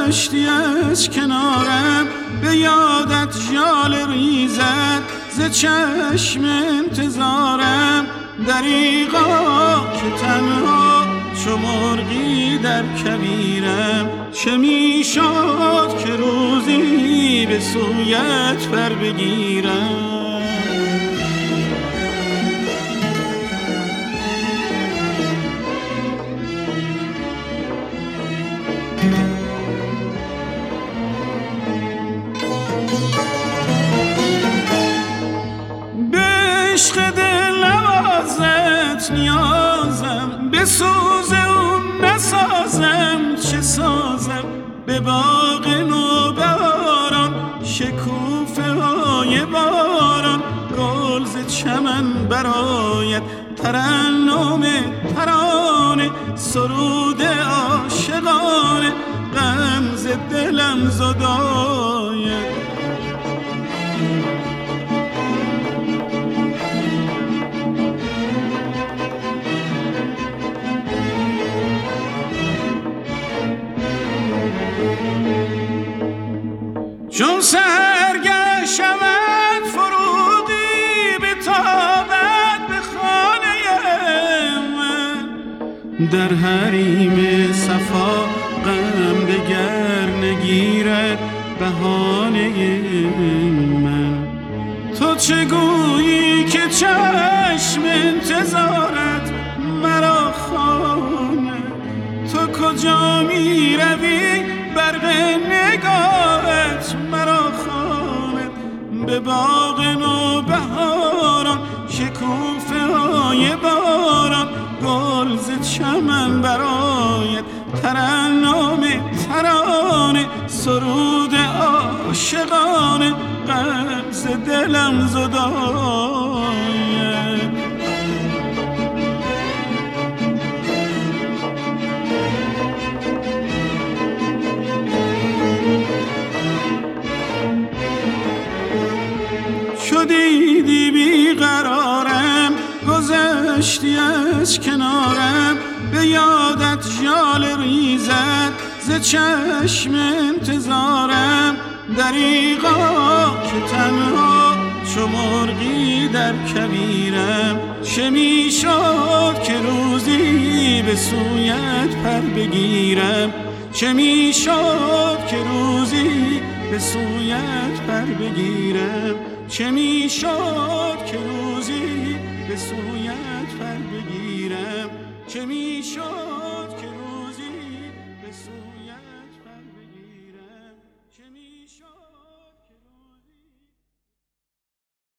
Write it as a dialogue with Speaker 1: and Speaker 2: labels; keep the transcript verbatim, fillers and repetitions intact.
Speaker 1: گذشتی از کنارم، به یادت ژاله ریزد ز چشم انتظارم. دریغا که تنها چو مرغی در کویرم، چه میشد که روزی به سویت پر بگیرم. به عشق دل نوازت نیازم، به سوز اون نسازم چه سازم. به باغ نوبهاران شکوفه های باران، گل ز چمن برآید ترنم ترانه. سرود عاشقانه غم ز دلم زداید. چون سحرگشمت فروغی به تابت به خانه من، در حریم صفا غم دگر نگیرد بهانه من. تو چه گویی که چشم انتظارت مرا خانه، تو کجا می روی برق نگاهت مرا خانه. به باغ نوبهاران شکوفه های باران، گل ز چمن برآید ترنم ترانه. سرود عاشقانه غم ز دلم زداید. چو دیدی بیقرارم، گذشتی از کنارم، به یادت ژاله ریزد ز چشم انتظارم. دریغا که تنها چو مرغی در کویرم، چه میشد که روزی به سویت پر بگیرم. چه میشد که روزی به سویت پر بگیرم. چه میشد که روزی به سویت پر بگیرم. چه میشد